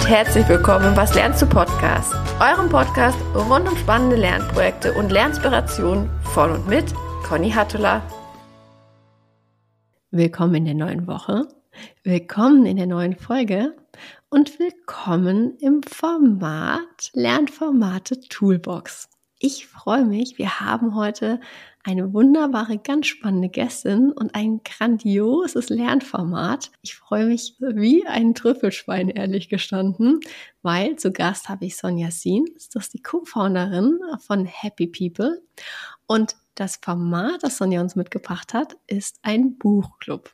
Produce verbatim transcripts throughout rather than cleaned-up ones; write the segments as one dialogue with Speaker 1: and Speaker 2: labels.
Speaker 1: und herzlich willkommen im Was lernst du Podcast, eurem Podcast rund um spannende Lernprojekte und Lerninspiration von und mit Conny Hattula. Willkommen in der neuen Woche, willkommen in der neuen Folge und willkommen im Format Lernformate Toolbox. Ich freue mich, wir haben heute eine wunderbare, ganz spannende Gästin und ein grandioses Lernformat. Ich freue mich wie ein Trüffelschwein, ehrlich gestanden, weil zu Gast habe ich Sonja Sien, das ist die Co-Founderin von Happy People. Und das Format, das Sonja uns mitgebracht hat, ist ein Buchclub.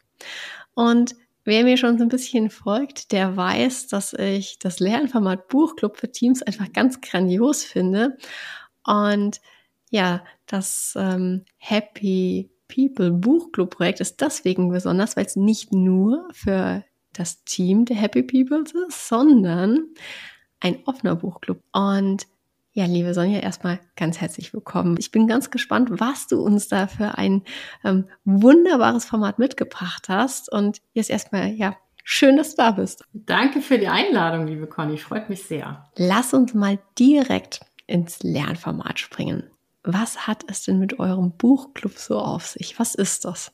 Speaker 1: Und wer mir schon so ein bisschen folgt, der weiß, dass ich das Lernformat Buchclub für Teams einfach ganz grandios finde. Und ja, das ähm, Happy People Buchclub-Projekt ist deswegen besonders, weil es nicht nur für das Team der Happy People ist, sondern ein offener Buchclub. Und ja, liebe Sonja, erstmal ganz herzlich willkommen. Ich bin ganz gespannt, was du uns da für ein ähm, wunderbares Format mitgebracht hast. Und jetzt erstmal, ja, schön, dass du da bist.
Speaker 2: Danke für die Einladung, liebe Conny. Freut mich sehr.
Speaker 1: Lass uns mal direkt ins Lernformat springen. Was hat es denn mit eurem Buchclub so auf sich? Was ist das?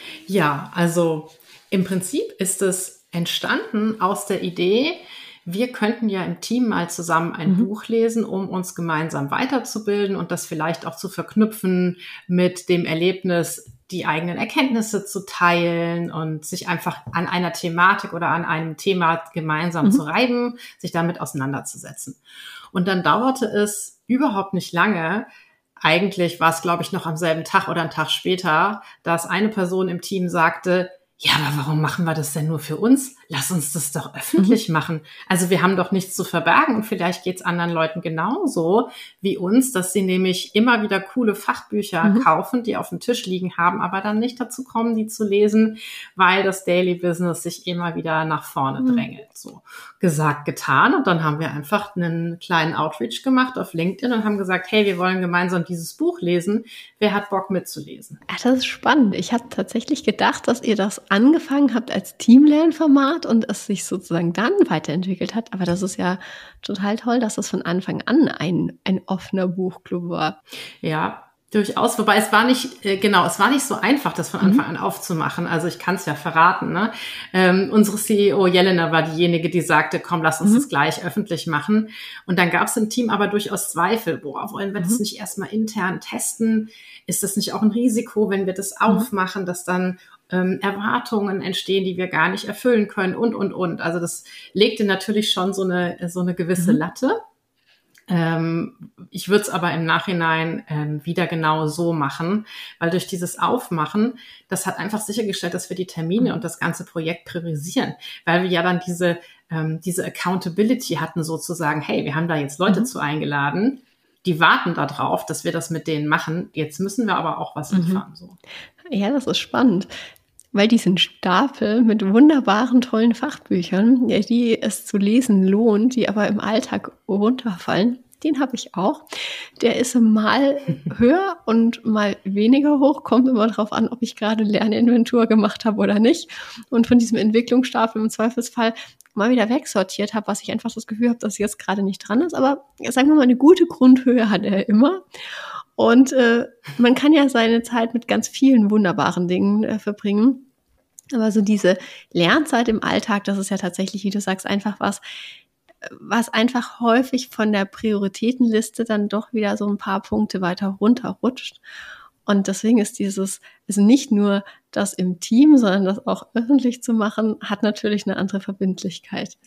Speaker 2: Ja, also im Prinzip ist es entstanden aus der Idee, wir könnten ja im Team mal zusammen ein mhm. Buch lesen, um uns gemeinsam weiterzubilden und das vielleicht auch zu verknüpfen mit dem Erlebnis, die eigenen Erkenntnisse zu teilen und sich einfach an einer Thematik oder an einem Thema gemeinsam mhm. zu reiben, sich damit auseinanderzusetzen. Und dann dauerte es überhaupt nicht lange. Eigentlich war es, glaube ich, noch am selben Tag oder einen Tag später, dass eine Person im Team sagte, ja, aber warum machen wir das denn nur für uns? Lass uns das doch öffentlich mhm. machen. Also wir haben doch nichts zu verbergen und vielleicht geht's anderen Leuten genauso wie uns, dass sie nämlich immer wieder coole Fachbücher mhm. kaufen, die auf dem Tisch liegen haben, aber dann nicht dazu kommen, die zu lesen, weil das Daily Business sich immer wieder nach vorne mhm. drängelt. So gesagt, getan. Und dann haben wir einfach einen kleinen Outreach gemacht auf LinkedIn und haben gesagt, hey, wir wollen gemeinsam dieses Buch lesen. Wer hat Bock mitzulesen?
Speaker 1: Ach, das ist spannend. Ich habe tatsächlich gedacht, dass ihr das angefangen habt als Teamlernformat und es sich sozusagen dann weiterentwickelt hat. Aber das ist ja total toll, dass das von Anfang an ein, ein offener Buchclub war.
Speaker 2: Ja, durchaus. Wobei es war nicht, äh, genau, es war nicht so einfach, das von Anfang mhm. an aufzumachen. Also ich kann es ja verraten. Ne? Ähm, unsere C E O Jelena war diejenige, die sagte, komm, lass uns mhm. das gleich öffentlich machen. Und dann gab es im Team aber durchaus Zweifel. Boah, wollen wir mhm. das nicht erstmal intern testen? Ist das nicht auch ein Risiko, wenn wir das mhm. aufmachen, dass dann Ähm, Erwartungen entstehen, die wir gar nicht erfüllen können und, und, und. Also das legte natürlich schon so eine, so eine gewisse mhm. Latte. Ähm, ich würde es aber im Nachhinein ähm, wieder genau so machen, weil durch dieses Aufmachen, das hat einfach sichergestellt, dass wir die Termine mhm. und das ganze Projekt priorisieren, weil wir ja dann diese, ähm, diese Accountability hatten sozusagen, hey, wir haben da jetzt Leute mhm. zu eingeladen, die warten da drauf, dass wir das mit denen machen. Jetzt müssen wir aber auch was liefern.
Speaker 1: Mhm.
Speaker 2: So.
Speaker 1: Ja, das ist spannend, weil diesen Stapel mit wunderbaren, tollen Fachbüchern, die es zu lesen lohnt, die aber im Alltag runterfallen, den habe ich auch. Der ist mal höher und mal weniger hoch, kommt immer darauf an, ob ich gerade Lerninventur gemacht habe oder nicht. Und von diesem Entwicklungsstapel im Zweifelsfall mal wieder wegsortiert habe, was ich einfach das Gefühl habe, dass jetzt gerade nicht dran ist. Aber sagen wir mal, eine gute Grundhöhe hat er immer. Und äh, man kann ja seine Zeit mit ganz vielen wunderbaren Dingen äh, verbringen. Aber so diese Lernzeit im Alltag, das ist ja tatsächlich, wie du sagst, einfach was, was einfach häufig von der Prioritätenliste dann doch wieder so ein paar Punkte weiter runterrutscht. Und deswegen ist dieses, also nicht nur das im Team, sondern das auch öffentlich zu machen, hat natürlich eine andere Verbindlichkeit.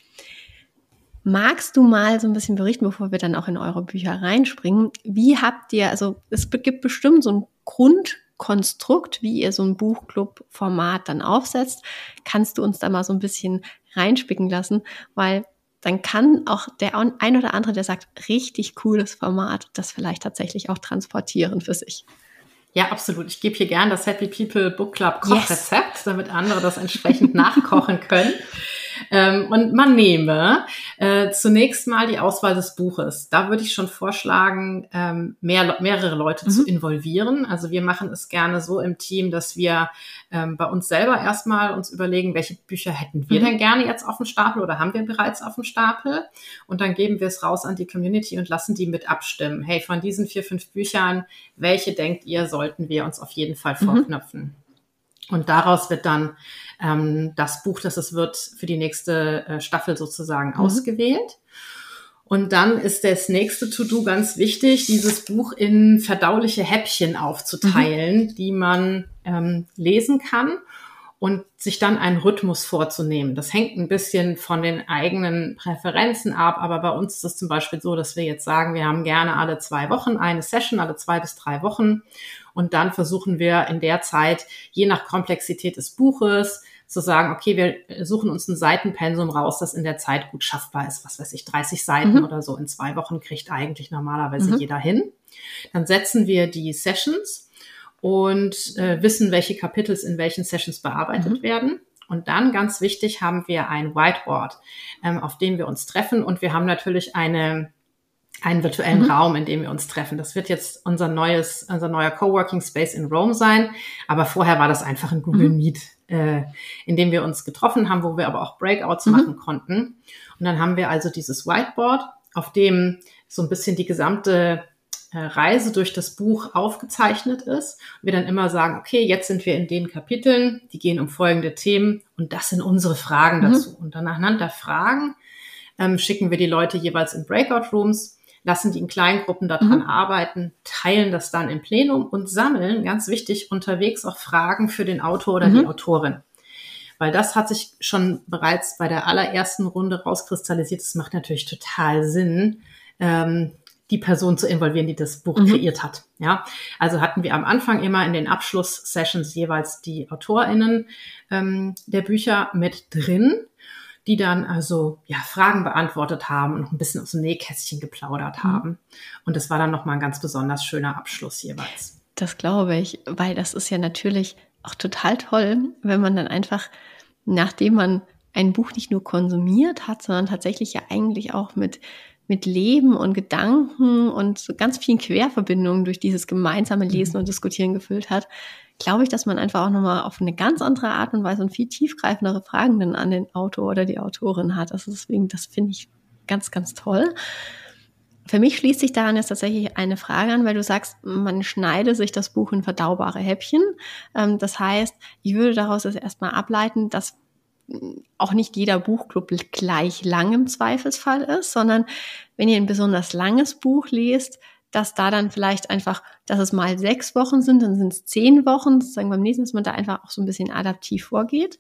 Speaker 1: Magst du mal so ein bisschen berichten, bevor wir dann auch in eure Bücher reinspringen? Wie habt ihr, also es gibt bestimmt so ein Grundkonstrukt, wie ihr so ein Buchclub-Format dann aufsetzt. Kannst du uns da mal so ein bisschen reinspicken lassen? Weil dann kann auch der ein oder andere, der sagt, richtig cooles Format, das vielleicht tatsächlich auch transportieren für sich.
Speaker 2: Ja, absolut. Ich gebe hier gern das Happy People Book Club Kochrezept, yes. damit andere das entsprechend nachkochen können. Ähm, und man nehme äh, zunächst mal die Auswahl des Buches. Da würde ich schon vorschlagen, ähm, mehr, mehrere Leute mhm. zu involvieren. Also wir machen es gerne so im Team, dass wir ähm, bei uns selber erstmal uns überlegen, welche Bücher hätten wir mhm. denn gerne jetzt auf dem Stapel oder haben wir bereits auf dem Stapel. Und dann geben wir es raus an die Community und lassen die mit abstimmen. Hey, von diesen vier, fünf Büchern, welche denkt ihr, sollten wir uns auf jeden Fall vorknöpfen? Mhm. Und daraus wird dann ähm, das Buch, das es wird, für die nächste äh, Staffel sozusagen mhm. ausgewählt. Und dann ist das nächste To-Do ganz wichtig, dieses Buch in verdauliche Häppchen aufzuteilen, mhm. die man ähm, lesen kann und sich dann einen Rhythmus vorzunehmen. Das hängt ein bisschen von den eigenen Präferenzen ab, aber bei uns ist es zum Beispiel so, dass wir jetzt sagen, wir haben gerne alle zwei Wochen eine Session, alle zwei bis drei Wochen. Und dann versuchen wir in der Zeit, je nach Komplexität des Buches, zu sagen, okay, wir suchen uns ein Seitenpensum raus, das in der Zeit gut schaffbar ist. Was weiß ich, dreißig Seiten mhm. oder so in zwei Wochen kriegt eigentlich normalerweise mhm. jeder hin. Dann setzen wir die Sessions und äh, wissen, welche Kapitel in welchen Sessions bearbeitet mhm. werden. Und dann, ganz wichtig, haben wir ein Whiteboard, ähm, auf dem wir uns treffen. Und wir haben natürlich eine einen virtuellen mhm. Raum, in dem wir uns treffen. Das wird jetzt unser neues, unser neuer Coworking Space in Rome sein. Aber vorher war das einfach ein Google mhm. Meet, äh, in dem wir uns getroffen haben, wo wir aber auch Breakouts mhm. machen konnten. Und dann haben wir also dieses Whiteboard, auf dem so ein bisschen die gesamte äh, Reise durch das Buch aufgezeichnet ist. Und wir dann immer sagen, okay, jetzt sind wir in den Kapiteln, die gehen um folgende Themen und das sind unsere Fragen mhm. dazu. Und dann anhand der Fragen ähm, schicken wir die Leute jeweils in Breakout Rooms, lassen die in kleinen Gruppen daran mhm. arbeiten, teilen das dann im Plenum und sammeln, ganz wichtig, unterwegs auch Fragen für den Autor oder mhm. die Autorin. Weil das hat sich schon bereits bei der allerersten Runde rauskristallisiert. Es macht natürlich total Sinn, ähm, die Person zu involvieren, die das Buch mhm. kreiert hat. Ja, also hatten wir am Anfang immer in den Abschlusssessions jeweils die AutorInnen ähm, der Bücher mit drin, die dann also ja Fragen beantwortet haben und noch ein bisschen aus dem Nähkästchen geplaudert haben. Mhm. Und das war dann nochmal ein ganz besonders schöner Abschluss jeweils.
Speaker 1: Das glaube ich, weil das ist ja natürlich auch total toll, wenn man dann einfach, nachdem man ein Buch nicht nur konsumiert hat, sondern tatsächlich ja eigentlich auch mit, mit Leben und Gedanken und so ganz vielen Querverbindungen durch dieses gemeinsame Lesen mhm. und Diskutieren gefüllt hat, glaube ich, dass man einfach auch nochmal auf eine ganz andere Art und Weise und viel tiefgreifendere Fragen dann an den Autor oder die Autorin hat. Also deswegen, das finde ich ganz, ganz toll. Für mich schließt sich daran jetzt tatsächlich eine Frage an, weil du sagst, man schneide sich das Buch in verdaubare Häppchen. Das heißt, ich würde daraus jetzt erstmal ableiten, dass auch nicht jeder Buchclub gleich lang im Zweifelsfall ist, sondern wenn ihr ein besonders langes Buch lest, dass da dann vielleicht einfach, dass es mal sechs Wochen sind, dann sind es zehn Wochen, sozusagen beim nächsten, dass man da einfach auch so ein bisschen adaptiv vorgeht.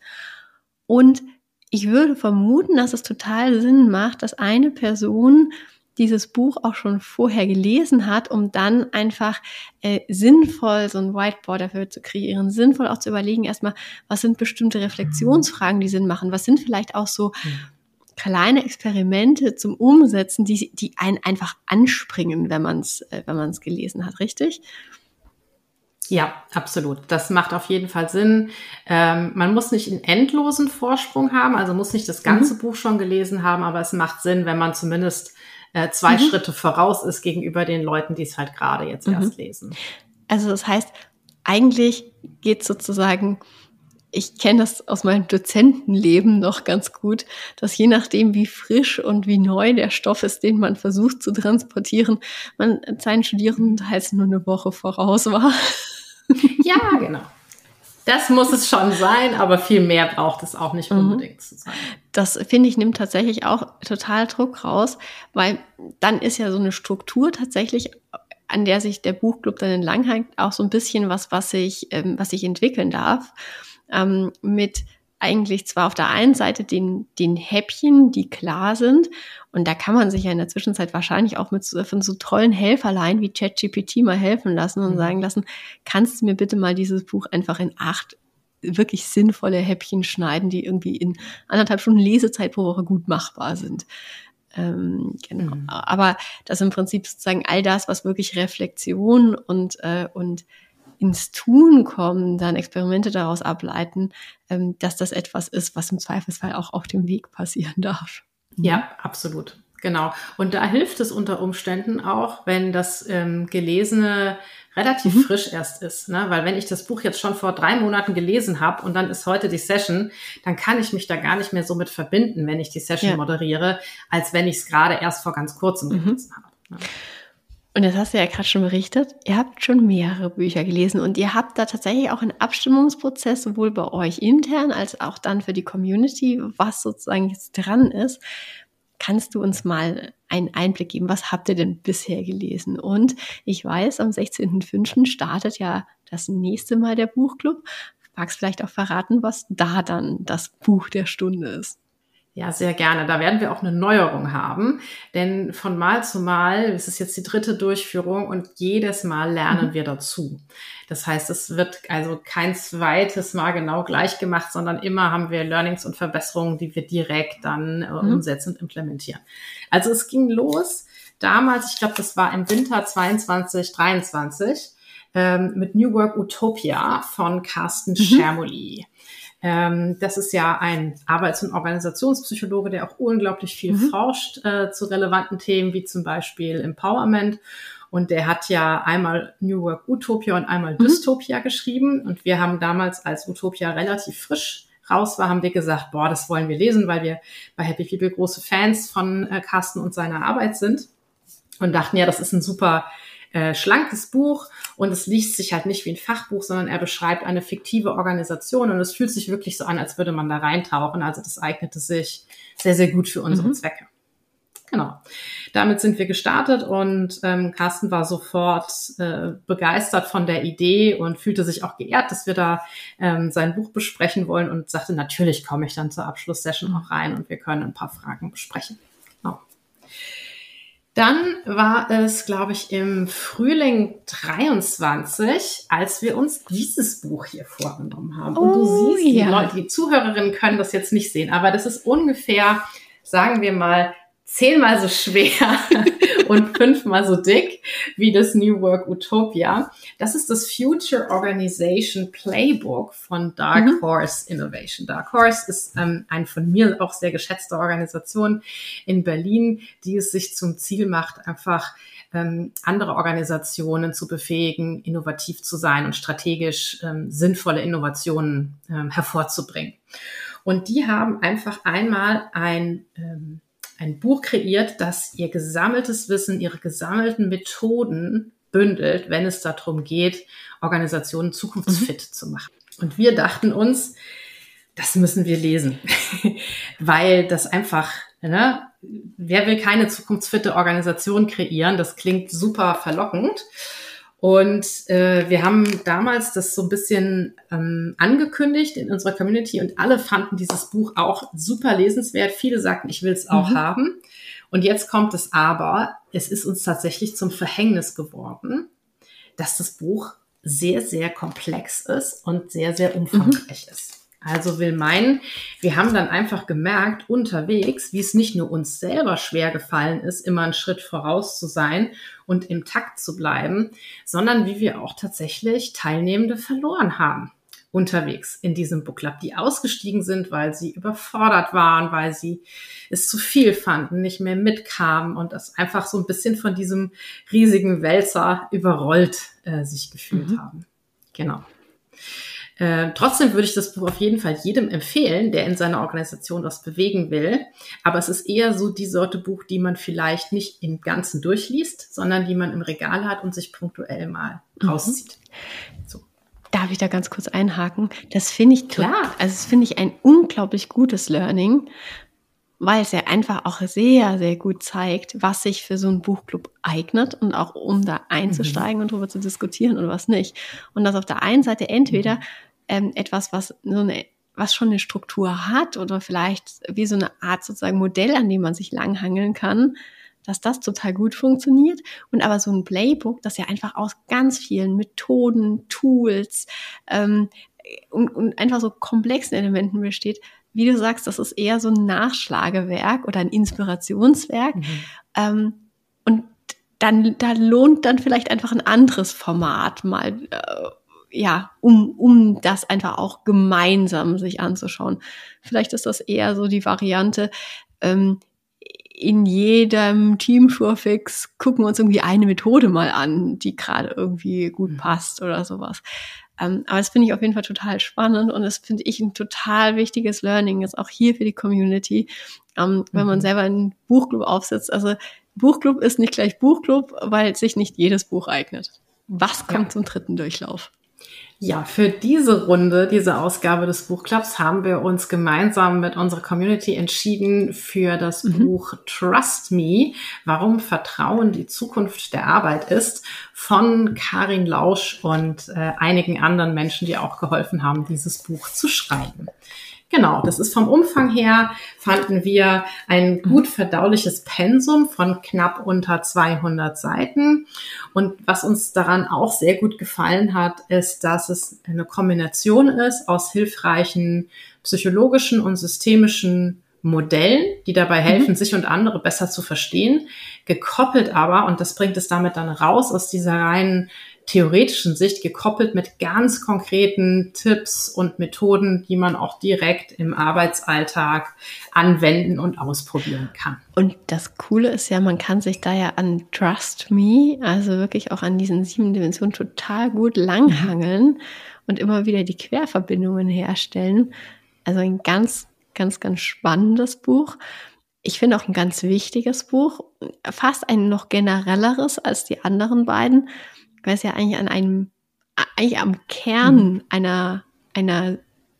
Speaker 1: Und ich würde vermuten, dass es total Sinn macht, dass eine Person dieses Buch auch schon vorher gelesen hat, um dann einfach äh, sinnvoll so ein Whiteboard dafür zu kreieren, sinnvoll auch zu überlegen erstmal, was sind bestimmte Reflexionsfragen, die Sinn machen, was sind vielleicht auch so kleine Experimente zum Umsetzen, die, die einen einfach anspringen, wenn man es äh, wenn man es gelesen hat, richtig?
Speaker 2: Ja, absolut. Das macht auf jeden Fall Sinn. Ähm, man muss nicht einen endlosen Vorsprung haben, also muss nicht das ganze mhm. Buch schon gelesen haben, aber es macht Sinn, wenn man zumindest äh, zwei mhm. Schritte voraus ist gegenüber den Leuten, die es halt gerade jetzt mhm. erst lesen.
Speaker 1: Also das heißt, eigentlich geht sozusagen, ich kenne das aus meinem Dozentenleben noch ganz gut, dass je nachdem, wie frisch und wie neu der Stoff ist, den man versucht zu transportieren, man seinen Studierenden teils nur eine Woche voraus war.
Speaker 2: Ja, genau. Das muss es schon sein, aber viel mehr braucht es auch nicht unbedingt mhm. zu sein.
Speaker 1: Das, finde ich, nimmt tatsächlich auch total Druck raus, weil dann ist ja so eine Struktur tatsächlich, an der sich der Buchclub dann entlanghängt, auch so ein bisschen was, was sich, ähm, was sich entwickeln darf. Ähm, mit eigentlich zwar auf der einen Seite den, den Häppchen, die klar sind, und da kann man sich ja in der Zwischenzeit wahrscheinlich auch mit so, von so tollen Helferlein wie ChatGPT mal helfen lassen und mhm. sagen lassen, kannst du mir bitte mal dieses Buch einfach in acht wirklich sinnvolle Häppchen schneiden, die irgendwie in anderthalb Stunden Lesezeit pro Woche gut machbar sind. Ähm, genau. Mhm. Aber das im Prinzip sozusagen all das, was wirklich Reflexion und, äh, und ins Tun kommen, dann Experimente daraus ableiten, ähm, dass das etwas ist, was im Zweifelsfall auch auf dem Weg passieren darf.
Speaker 2: Ja, absolut. Genau. Und da hilft es unter Umständen auch, wenn das ähm, Gelesene relativ mhm. frisch erst ist. Ne? Weil wenn ich das Buch jetzt schon vor drei Monaten gelesen habe und dann ist heute die Session, dann kann ich mich da gar nicht mehr so mit verbinden, wenn ich die Session ja. moderiere, als wenn ich es gerade erst vor ganz kurzem mhm. gelesen habe. Ne?
Speaker 1: Und das hast du ja gerade schon berichtet, ihr habt schon mehrere Bücher gelesen und ihr habt da tatsächlich auch einen Abstimmungsprozess, sowohl bei euch intern als auch dann für die Community, was sozusagen jetzt dran ist. Kannst du uns mal einen Einblick geben, was habt ihr denn bisher gelesen? Und ich weiß, am sechzehnten fünften startet ja das nächste Mal der Buchclub. Magst du vielleicht auch verraten, was da dann das Buch der Stunde ist?
Speaker 2: Ja, sehr gerne. Da werden wir auch eine Neuerung haben, denn von Mal zu Mal, es ist jetzt die dritte Durchführung und jedes Mal lernen mhm. wir dazu. Das heißt, es wird also kein zweites Mal genau gleich gemacht, sondern immer haben wir Learnings und Verbesserungen, die wir direkt dann äh, mhm. umsetzen und implementieren. Also es ging los damals, ich glaube, das war im Winter zweiundzwanzig, dreiundzwanzig, ähm, mit New Work Utopia von Carsten mhm. Schermoli. Das ist ja ein Arbeits- und Organisationspsychologe, der auch unglaublich viel mhm. forscht äh, zu relevanten Themen, wie zum Beispiel Empowerment. Und der hat ja einmal New Work Utopia und einmal mhm. Dystopia geschrieben. Und wir haben damals, als Utopia relativ frisch raus war, haben wir gesagt, boah, das wollen wir lesen, weil wir bei Happy People große Fans von äh, Carsten und seiner Arbeit sind. Und dachten, ja, das ist ein super Äh, schlankes Buch und es liest sich halt nicht wie ein Fachbuch, sondern er beschreibt eine fiktive Organisation und es fühlt sich wirklich so an, als würde man da reintauchen. Also das eignete sich sehr, sehr gut für unsere mhm. Zwecke. Genau. Damit sind wir gestartet und ähm, Carsten war sofort äh, begeistert von der Idee und fühlte sich auch geehrt, dass wir da ähm, sein Buch besprechen wollen und sagte, natürlich komme ich dann zur Abschlusssession auch rein und wir können ein paar Fragen besprechen. Genau. Dann war es, glaube ich, im Frühling dreiundzwanzig, als wir uns dieses Buch hier vorgenommen haben. Und du
Speaker 1: oh,
Speaker 2: siehst,
Speaker 1: ja.
Speaker 2: die Leute, die Zuhörerinnen können das jetzt nicht sehen, aber das ist ungefähr, sagen wir mal, zehnmal so schwer und fünfmal so dick wie das New Work Utopia. Das ist das Future Organization Playbook von Dark mhm. Horse Innovation. Dark Horse ist ähm, eine von mir auch sehr geschätzte Organisation in Berlin, die es sich zum Ziel macht, einfach ähm, andere Organisationen zu befähigen, innovativ zu sein und strategisch ähm, sinnvolle Innovationen ähm, hervorzubringen. Und die haben einfach einmal ein ähm, ein Buch kreiert, das ihr gesammeltes Wissen, ihre gesammelten Methoden bündelt, wenn es darum geht, Organisationen zukunftsfit mhm. zu machen. Und wir dachten uns, das müssen wir lesen, weil das einfach, ne, wer will keine zukunftsfitte Organisation kreieren? Das klingt super verlockend. Und äh, wir haben damals das so ein bisschen ähm, angekündigt in unserer Community und alle fanden dieses Buch auch super lesenswert. Viele sagten, ich will es auch mhm. haben. Und jetzt kommt es aber, es ist uns tatsächlich zum Verhängnis geworden, dass das Buch sehr, sehr komplex ist und sehr, sehr umfangreich mhm. ist. Also will meinen, wir haben dann einfach gemerkt unterwegs, wie es nicht nur uns selber schwer gefallen ist, immer einen Schritt voraus zu sein und im Takt zu bleiben, sondern wie wir auch tatsächlich Teilnehmende verloren haben unterwegs in diesem Book Club, die ausgestiegen sind, weil sie überfordert waren, weil sie es zu viel fanden, nicht mehr mitkamen und das einfach so ein bisschen von diesem riesigen Wälzer überrollt äh, sich gefühlt mhm. haben. Genau. Äh, trotzdem würde ich das Buch auf jeden Fall jedem empfehlen, der in seiner Organisation was bewegen will. Aber es ist eher so die Sorte Buch, die man vielleicht nicht im Ganzen durchliest, sondern die man im Regal hat und sich punktuell mal mhm. rauszieht. So.
Speaker 1: Darf ich da ganz kurz einhaken? Das finde ich
Speaker 2: klar.
Speaker 1: Also das finde ich ein unglaublich gutes Learning, weil es ja einfach auch sehr, sehr gut zeigt, was sich für so einen Buchclub eignet und auch um da einzusteigen mhm. und darüber zu diskutieren und was nicht. Und das auf der einen Seite entweder mhm. ähm, etwas, was so eine, was schon eine Struktur hat oder vielleicht wie so eine Art sozusagen Modell, an dem man sich langhangeln kann, dass das total gut funktioniert. Und aber so ein Playbook, das ja einfach aus ganz vielen Methoden, Tools ähm, und, und einfach so komplexen Elementen besteht, wie du sagst, das ist eher so ein Nachschlagewerk oder ein Inspirationswerk. Mhm. Ähm, und dann, da lohnt dann vielleicht einfach ein anderes Format mal äh, ja, um, um das einfach auch gemeinsam sich anzuschauen. Vielleicht ist das eher so die Variante, ähm, in jedem Team Surefix gucken wir uns irgendwie eine Methode mal an, die gerade irgendwie gut passt oder sowas. Ähm, aber das finde ich auf jeden Fall total spannend und das finde ich ein total wichtiges Learning, ist auch hier für die Community, ähm, wenn man selber einen Buchclub aufsetzt. Also Buchclub ist nicht gleich Buchclub, weil sich nicht jedes Buch eignet. Was kommt ja zum dritten Durchlauf?
Speaker 2: Ja, für diese Runde, diese Ausgabe des Buchclubs haben wir uns gemeinsam mit unserer Community entschieden für das mhm. Buch Trust Me, warum Vertrauen die Zukunft der Arbeit ist, von Karin Lausch und äh, einigen anderen Menschen, die auch geholfen haben, dieses Buch zu schreiben. Genau, das ist vom Umfang her, fanden wir ein gut verdauliches Pensum von knapp unter zweihundert Seiten. Und was uns daran auch sehr gut gefallen hat, ist, dass es eine Kombination ist aus hilfreichen psychologischen und systemischen Modellen, die dabei helfen, mhm. sich und andere besser zu verstehen, gekoppelt aber, und das bringt es damit dann raus aus dieser reinen theoretischen Sicht, gekoppelt mit ganz konkreten Tipps und Methoden, die man auch direkt im Arbeitsalltag anwenden und ausprobieren kann.
Speaker 1: Und das Coole ist ja, man kann sich da ja an Trust Me, also wirklich auch an diesen sieben Dimensionen total gut langhangeln mhm. und immer wieder die Querverbindungen herstellen. Also ein ganz, ganz, ganz spannendes Buch. Ich finde auch ein ganz wichtiges Buch, fast ein noch generelleres als die anderen beiden, weil es ja eigentlich an einem, eigentlich am Kern mhm. einer, einer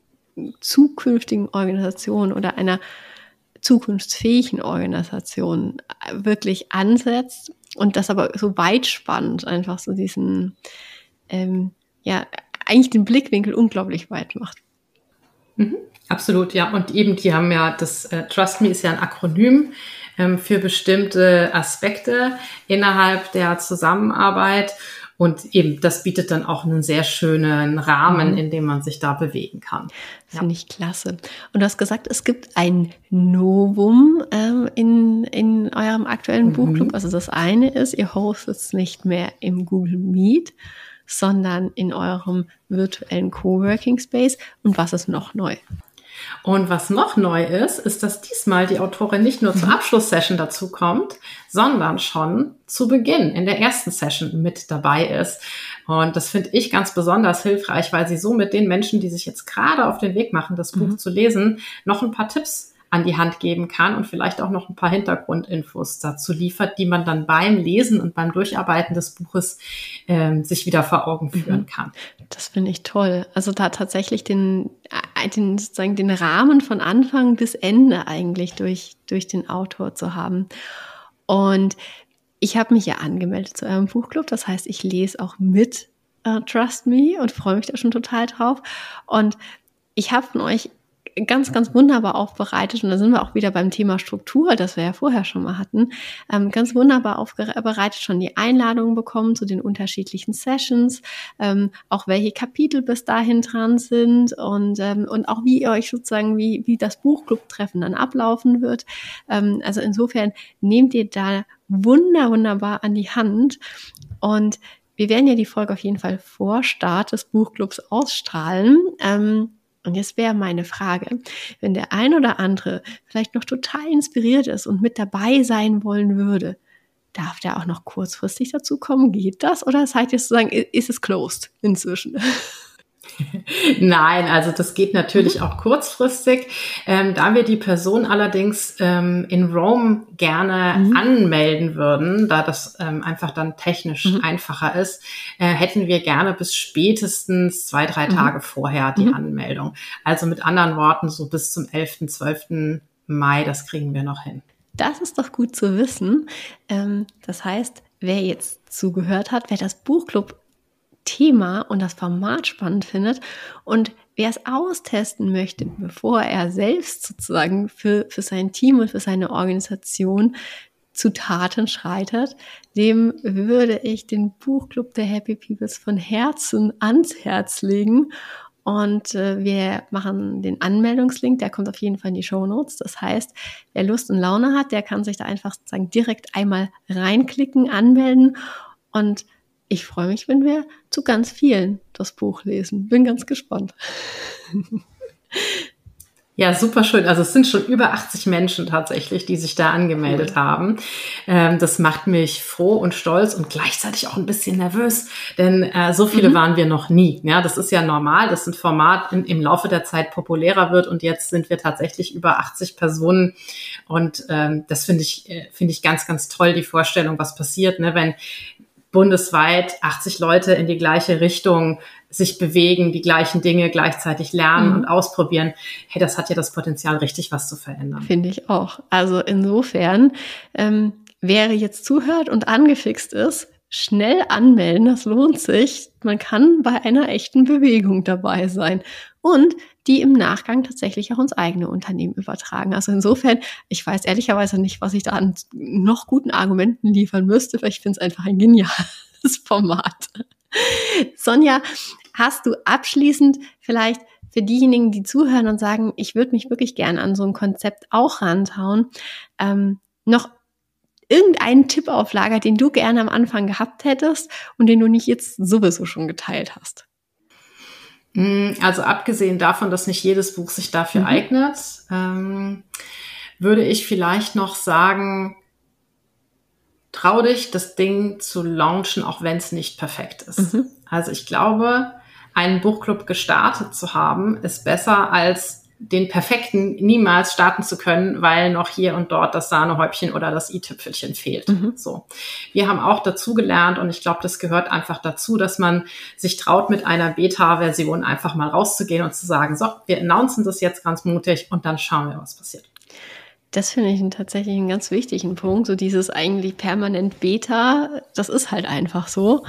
Speaker 1: zukünftigen Organisation oder einer zukunftsfähigen Organisation wirklich ansetzt und das aber so weit spannt, einfach so diesen, ähm, ja, eigentlich den Blickwinkel unglaublich weit macht.
Speaker 2: Mhm. Absolut, ja. Und eben, die haben ja, das äh, Trust Me ist ja ein Akronym ähm, für bestimmte Aspekte innerhalb der Zusammenarbeit. Und eben, das bietet dann auch einen sehr schönen Rahmen, mhm. in dem man sich da bewegen kann.
Speaker 1: Ja. Finde ich klasse. Und du hast gesagt, es gibt ein Novum ähm, in, in eurem aktuellen mhm. Buchclub. Also das eine ist, ihr hostet es nicht mehr im Google Meet, sondern in eurem virtuellen Coworking Space. Und was ist noch neu?
Speaker 2: Und was noch neu ist, ist, dass diesmal die Autorin nicht nur zur Abschlusssession dazu kommt, sondern schon zu Beginn in der ersten Session mit dabei ist. Und das finde ich ganz besonders hilfreich, weil sie so mit den Menschen, die sich jetzt gerade auf den Weg machen, das Buch mhm. zu lesen, noch ein paar Tipps an die Hand geben kann und vielleicht auch noch ein paar Hintergrundinfos dazu liefert, die man dann beim Lesen und beim Durcharbeiten des Buches ähm, sich wieder vor Augen führen kann.
Speaker 1: Das finde ich toll. Also da tatsächlich den, den, sozusagen den Rahmen von Anfang bis Ende eigentlich durch, durch den Autor zu haben. Und ich habe mich ja angemeldet zu eurem Buchclub. Das heißt, ich lese auch mit uh, Trust Me und freue mich da schon total drauf. Und ich habe von euch ganz, ganz wunderbar aufbereitet, und da sind wir auch wieder beim Thema Struktur, das wir ja vorher schon mal hatten, ähm, ganz wunderbar aufbereitet, schon die Einladungen bekommen zu den unterschiedlichen Sessions, ähm, auch welche Kapitel bis dahin dran sind und, ähm, und auch wie ihr euch sozusagen, wie, wie das Buchclub-Treffen dann ablaufen wird. Ähm, also insofern nehmt ihr da wunder, wunderbar an die Hand, und wir werden ja die Folge auf jeden Fall vor Start des Buchclubs ausstrahlen. Ähm, Und jetzt wäre meine Frage, wenn der ein oder andere vielleicht noch total inspiriert ist und mit dabei sein wollen würde, darf der auch noch kurzfristig dazu kommen? Geht das? Oder seid ihr sozusagen, ist es closed inzwischen?
Speaker 2: Nein, also das geht natürlich mhm. auch kurzfristig. Ähm, da wir die Person allerdings ähm, in Rome gerne mhm. anmelden würden, da das ähm, einfach dann technisch mhm. einfacher ist, äh, hätten wir gerne bis spätestens zwei, drei mhm. Tage vorher die mhm. Anmeldung. Also mit anderen Worten, so bis zum elften, zwölften Mai, das kriegen wir noch hin.
Speaker 1: Das ist doch gut zu wissen. Ähm, das heißt, wer jetzt zugehört hat, wer das Buchclub Thema und das Format spannend findet und wer es austesten möchte, bevor er selbst sozusagen für, für sein Team und für seine Organisation zu Taten schreitet, dem würde ich den Buchclub der Happy Peoples von Herzen ans Herz legen. Und äh, wir machen den Anmeldungslink, der kommt auf jeden Fall in die Shownotes. Das heißt, wer Lust und Laune hat, der kann sich da einfach sozusagen direkt einmal reinklicken, anmelden. Und ich freue mich, wenn wir zu ganz vielen das Buch lesen. Bin ganz gespannt.
Speaker 2: Ja, super schön. Also es sind schon über achtzig Menschen tatsächlich, die sich da angemeldet cool. haben. Ähm, das macht mich froh und stolz und gleichzeitig auch ein bisschen nervös, denn äh, so viele mhm. waren wir noch nie. Ja, das ist ja normal, dass ein Format in, im Laufe der Zeit populärer wird und jetzt sind wir tatsächlich über achtzig Personen und ähm, das finde ich äh, finde ich ganz, ganz toll, die Vorstellung, was passiert, ne, wenn bundesweit achtzig Leute in die gleiche Richtung sich bewegen, die gleichen Dinge gleichzeitig lernen mhm. und ausprobieren. Hey, das hat ja das Potenzial, richtig was zu verändern.
Speaker 1: Finde ich auch. Also insofern, ähm, wer jetzt zuhört und angefixt ist, schnell anmelden, das lohnt sich. Man kann bei einer echten Bewegung dabei sein und die im Nachgang tatsächlich auch ins eigene Unternehmen übertragen. Also insofern, ich weiß ehrlicherweise nicht, was ich da an noch guten Argumenten liefern müsste, weil ich finde es einfach ein geniales Format. Sonja, hast du abschließend vielleicht für diejenigen, die zuhören und sagen, ich würde mich wirklich gerne an so ein Konzept auch rantrauen, ähm, noch irgendeinen Tipp auf Lager, den du gerne am Anfang gehabt hättest und den du nicht jetzt sowieso schon geteilt hast?
Speaker 2: Also abgesehen davon, dass nicht jedes Buch sich dafür mhm. eignet, ähm, würde ich vielleicht noch sagen, trau dich, das Ding zu launchen, auch wenn es nicht perfekt ist. Mhm. Also ich glaube, einen Buchclub gestartet zu haben, ist besser als den perfekten niemals starten zu können, weil noch hier und dort das Sahnehäubchen oder das i-Tüpfelchen fehlt. Mhm. So. Wir haben auch dazu gelernt und ich glaube, das gehört einfach dazu, dass man sich traut, mit einer Beta-Version einfach mal rauszugehen und zu sagen, so, wir announcen das jetzt ganz mutig und dann schauen wir, was passiert.
Speaker 1: Das finde ich tatsächlich einen ganz wichtigen Punkt, so dieses eigentlich permanent Beta, das ist halt einfach so.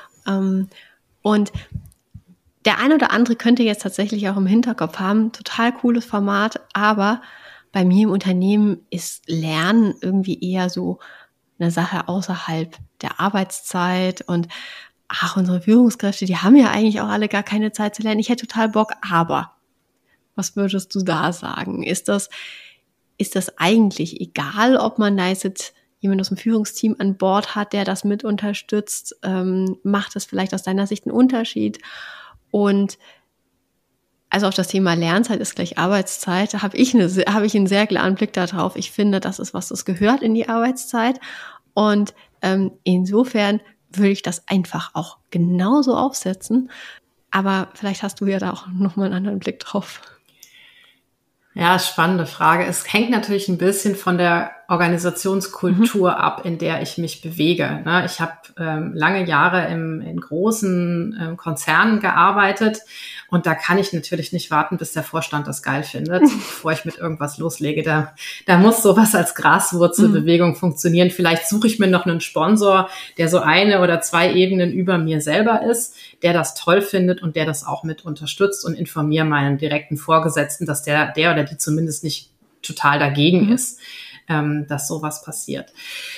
Speaker 1: Und der ein oder andere könnte jetzt tatsächlich auch im Hinterkopf haben, total cooles Format, aber bei mir im Unternehmen ist Lernen irgendwie eher so eine Sache außerhalb der Arbeitszeit und ach, unsere Führungskräfte, die haben ja eigentlich auch alle gar keine Zeit zu lernen. Ich hätte total Bock, aber was würdest du da sagen? Ist das, ist das eigentlich egal, ob man da jetzt jemand aus dem Führungsteam an Bord hat, der das mit unterstützt? Ähm, macht das vielleicht aus deiner Sicht einen Unterschied? Und also auf das Thema Lernzeit ist gleich Arbeitszeit, da habe ich, eine, habe ich einen sehr klaren Blick darauf. Ich finde, das ist was, das gehört in die Arbeitszeit. Und ähm, insofern würde ich das einfach auch genauso aufsetzen. Aber vielleicht hast du ja da auch nochmal einen anderen Blick drauf.
Speaker 2: Ja, spannende Frage. Es hängt natürlich ein bisschen von der Organisationskultur mhm. ab, in der ich mich bewege. Ne? Ich habe ähm, lange Jahre im, in großen ähm, Konzernen gearbeitet und da kann ich natürlich nicht warten, bis der Vorstand das geil findet, bevor ich mit irgendwas loslege. Da, da muss sowas als Graswurzelbewegung mhm. funktionieren. Vielleicht suche ich mir noch einen Sponsor, der so eine oder zwei Ebenen über mir selber ist, der das toll findet und der das auch mit unterstützt und informiere meinen direkten Vorgesetzten, dass der, der oder die zumindest nicht total dagegen mhm. ist, ähm, dass sowas passiert.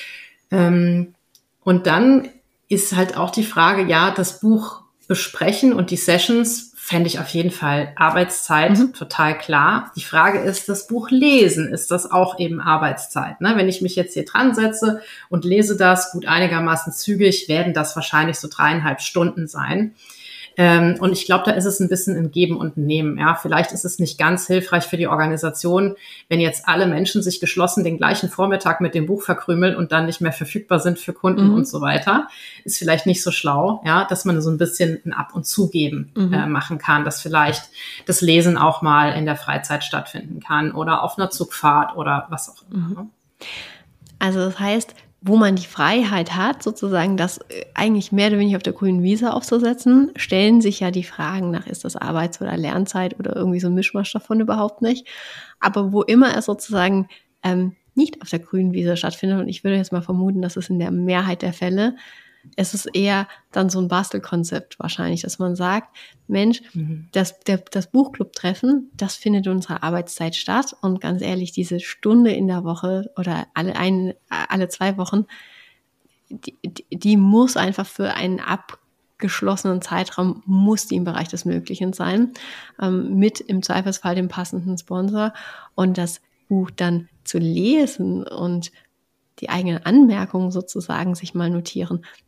Speaker 2: Ähm, und dann ist halt auch die Frage, ja, das Buch besprechen und die Sessions fände ich auf jeden Fall Arbeitszeit, mhm. total klar. Die Frage ist, das Buch lesen, ist das auch eben Arbeitszeit? Ne? Wenn ich mich jetzt hier dran setze und lese das gut einigermaßen zügig, werden das wahrscheinlich so dreieinhalb Stunden sein. Ähm, und ich glaube, da ist es ein bisschen ein Geben und ein Nehmen. Ja, vielleicht ist es nicht ganz hilfreich für die Organisation, wenn jetzt alle Menschen sich geschlossen den gleichen Vormittag mit dem Buch verkrümeln und dann nicht mehr verfügbar sind für Kunden mhm. und so weiter. Ist vielleicht nicht so schlau, ja, dass man so ein bisschen ein Ab- und Zugeben mhm. äh, machen kann, dass vielleicht das Lesen auch mal in der Freizeit stattfinden kann oder auf einer Zugfahrt oder was auch immer. Mhm.
Speaker 1: Also das heißt, wo man die Freiheit hat, sozusagen das eigentlich mehr oder weniger auf der grünen Wiese aufzusetzen, stellen sich ja die Fragen nach, ist das Arbeits- oder Lernzeit oder irgendwie so ein Mischmasch davon überhaupt nicht. Aber wo immer es sozusagen ähm, nicht auf der grünen Wiese stattfindet, und ich würde jetzt mal vermuten, das ist in der Mehrheit der Fälle, es ist eher dann so ein Bastelkonzept wahrscheinlich, dass man sagt, Mensch, mhm. das, der, das Buchclub-Treffen, das findet in unserer Arbeitszeit statt und ganz ehrlich, diese Stunde in der Woche oder alle, ein, alle zwei Wochen, die, die muss einfach für einen abgeschlossenen Zeitraum, muss die im Bereich des Möglichen sein, ähm, mit im Zweifelsfall dem passenden Sponsor und das Buch dann zu lesen und die eigenen Anmerkungen sozusagen sich mal notieren.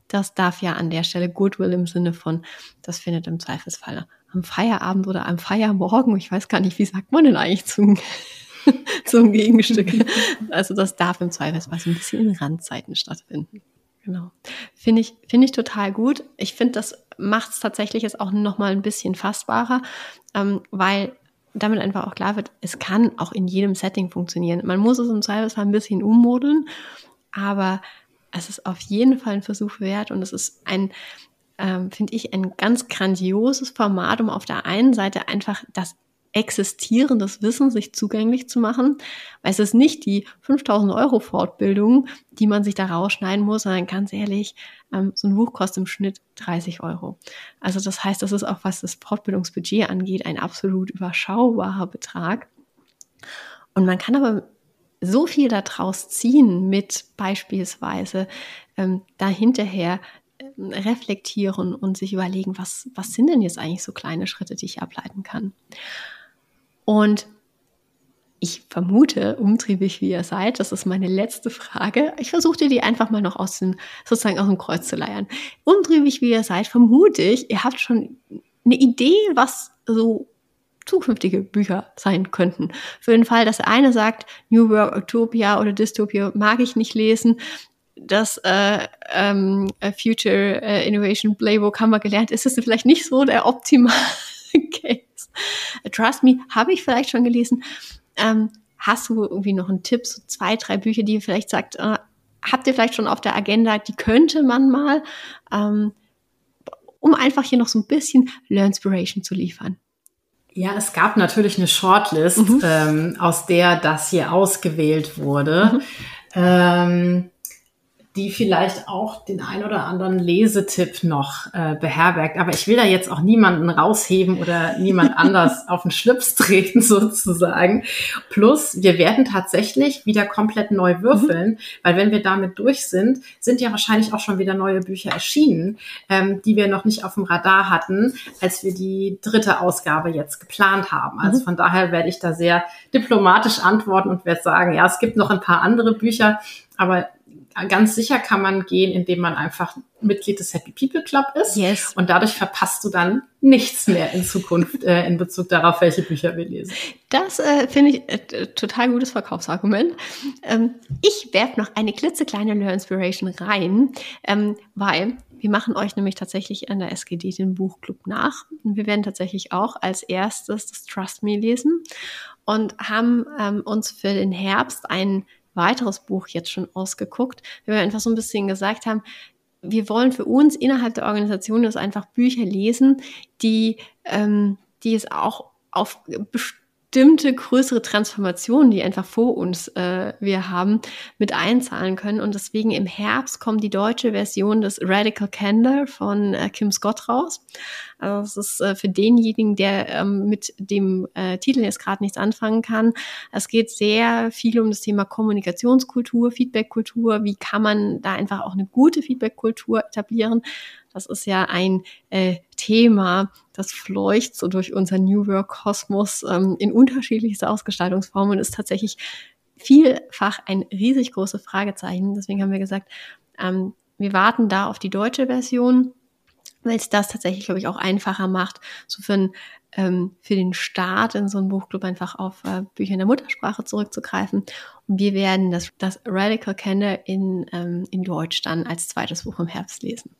Speaker 1: das darf ja an der Stelle Goodwill im Sinne von, das findet im Zweifelsfall am Feierabend oder am Feiermorgen, ich weiß gar nicht, wie sagt man denn eigentlich zum, zum Gegenstück. Also das darf im Zweifelsfall so ein bisschen in Randzeiten stattfinden. Genau. Finde ich, finde ich total gut. Ich finde, das macht es tatsächlich jetzt auch nochmal ein bisschen fassbarer, ähm, weil damit einfach auch klar wird, es kann auch in jedem Setting funktionieren. Man muss es im Zweifelsfall ein bisschen ummodeln, aber es ist auf jeden Fall ein Versuch wert und es ist ein, ähm, finde ich, ein ganz grandioses Format, um auf der einen Seite einfach das Existieren des Wissens sich zugänglich zu machen, weil es ist nicht die fünftausend Euro Fortbildung, die man sich da rausschneiden muss, sondern ganz ehrlich, ähm, so ein Buch kostet im Schnitt dreißig Euro. Also das heißt, das ist auch, was das Fortbildungsbudget angeht, ein absolut überschaubarer Betrag. Und man kann aber so viel daraus ziehen mit beispielsweise ähm, da hinterher ähm, reflektieren und sich überlegen, was, was sind denn jetzt eigentlich so kleine Schritte, die ich ableiten kann. Und ich vermute, umtriebig wie ihr seid, das ist meine letzte Frage. Ich versuche dir die einfach mal noch aus dem, sozusagen aus dem Kreuz zu leiern. Umtriebig wie ihr seid, vermute ich, ihr habt schon eine Idee, was so zukünftige Bücher sein könnten. Für den Fall, dass der eine sagt, New Work Utopia oder Dystopia mag ich nicht lesen, das äh, ähm, Future äh, Innovation Playbook haben wir gelernt, ist es vielleicht nicht so der optimale Case. Trust Me, habe ich vielleicht schon gelesen. Ähm, hast du irgendwie noch einen Tipp, so zwei, drei Bücher, die ihr vielleicht sagt, äh, habt ihr vielleicht schon auf der Agenda, die könnte man mal, ähm, um einfach hier noch so ein bisschen Learnspiration zu liefern?
Speaker 2: Ja, es gab natürlich eine Shortlist, mhm. ähm, aus der das hier ausgewählt wurde. Mhm. Ähm, die vielleicht auch den ein oder anderen Lesetipp noch äh, beherbergt. Aber ich will da jetzt auch niemanden rausheben oder niemand anders auf den Schlips treten sozusagen. Plus, wir werden tatsächlich wieder komplett neu würfeln, mhm. weil wenn wir damit durch sind, sind ja wahrscheinlich auch schon wieder neue Bücher erschienen, ähm, die wir noch nicht auf dem Radar hatten, als wir die dritte Ausgabe jetzt geplant haben. Also von daher werde ich da sehr diplomatisch antworten und werde sagen, ja, es gibt noch ein paar andere Bücher, aber ganz sicher kann man gehen, indem man einfach Mitglied des Happy People Club ist.
Speaker 1: Yes.
Speaker 2: Und dadurch verpasst du dann nichts mehr in Zukunft äh, in Bezug darauf, welche Bücher wir lesen.
Speaker 1: Das äh, finde ich äh, total gutes Verkaufsargument. Ähm, ich werfe noch eine klitzekleine Learnspiration rein, ähm, weil wir machen euch nämlich tatsächlich an der S G D den Buchclub nach. Und wir werden tatsächlich auch als erstes das Trust Me lesen und haben ähm, uns für den Herbst ein weiteres Buch jetzt schon ausgeguckt, weil wir einfach so ein bisschen gesagt haben, wir wollen für uns innerhalb der Organisation das einfach Bücher lesen, die, ähm, die es auch auf bestimmte größere Transformationen, die einfach vor uns äh, wir haben, mit einzahlen können. Und deswegen im Herbst kommt die deutsche Version des Radical Candor von äh, Kim Scott raus. Also das ist äh, für denjenigen, der ähm, mit dem äh, Titel jetzt gerade nichts anfangen kann. Es geht sehr viel um das Thema Kommunikationskultur, Feedbackkultur. Wie kann man da einfach auch eine gute Feedbackkultur etablieren? Das ist ja ein äh, Thema, das fleucht so durch unser New Work-Kosmos ähm, in unterschiedlichste Ausgestaltungsformen und ist tatsächlich vielfach ein riesig großes Fragezeichen. Deswegen haben wir gesagt, ähm, wir warten da auf die deutsche Version, weil es das tatsächlich, glaube ich, auch einfacher macht, so für, ein, ähm, für den Start in so einem Buchclub einfach auf äh, Bücher in der Muttersprache zurückzugreifen. Und wir werden das, das Radical Candor in, ähm, in Deutsch dann als zweites Buch im Herbst lesen.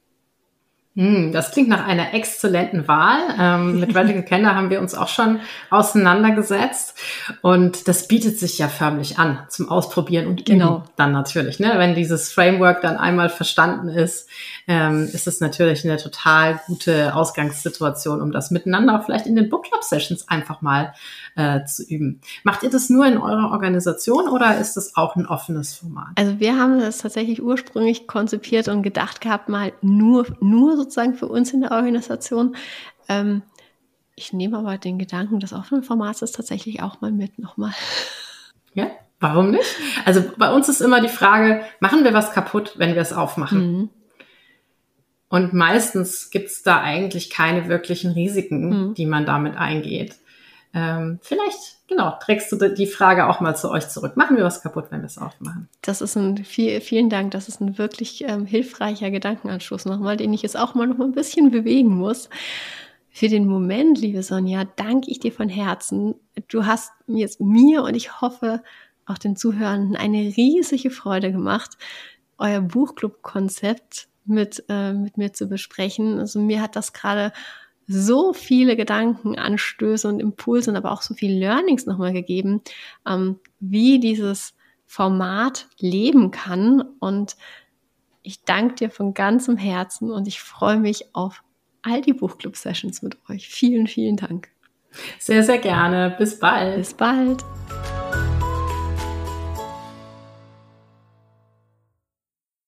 Speaker 2: Das klingt nach einer exzellenten Wahl. Ähm, mit Radical Candor haben wir uns auch schon auseinandergesetzt und das bietet sich ja förmlich an zum Ausprobieren und
Speaker 1: genau.
Speaker 2: Üben dann natürlich. Ne? Wenn dieses Framework dann einmal verstanden ist, ähm, ist es natürlich eine total gute Ausgangssituation, um das miteinander auch vielleicht in den Book Club Sessions einfach mal äh, zu üben. Macht ihr das nur in eurer Organisation oder ist das auch ein offenes Format?
Speaker 1: Also wir haben das tatsächlich ursprünglich konzipiert und gedacht gehabt, mal nur, nur sozusagen für uns in der Organisation. Ähm, ich nehme aber den Gedanken des offenen Formats ist tatsächlich auch mal mit nochmal.
Speaker 2: Ja, warum nicht? Also bei uns ist immer die Frage, machen wir was kaputt, wenn wir es aufmachen? Mhm. Und meistens gibt es da eigentlich keine wirklichen Risiken, mhm. die man damit eingeht. ähm, vielleicht, genau, trägst du die Frage auch mal zu euch zurück. Machen wir was kaputt, wenn wir es aufmachen?
Speaker 1: Das ist ein, viel, vielen Dank, das ist ein wirklich ähm, hilfreicher Gedankenanstoß nochmal, den ich jetzt auch mal noch mal ein bisschen bewegen muss. Für den Moment, liebe Sonja, danke ich dir von Herzen. Du hast jetzt mir und ich hoffe auch den Zuhörern eine riesige Freude gemacht, euer Buchclub-Konzept mit, äh, mit mir zu besprechen. Also mir hat das gerade so viele Gedankenanstöße und Impulse und aber auch so viele Learnings nochmal gegeben, ähm, wie dieses Format leben kann. Und ich danke dir von ganzem Herzen und ich freue mich auf all die Buchclub-Sessions mit euch. Vielen, vielen Dank.
Speaker 2: Sehr, sehr gerne. Bis bald.
Speaker 1: Bis bald.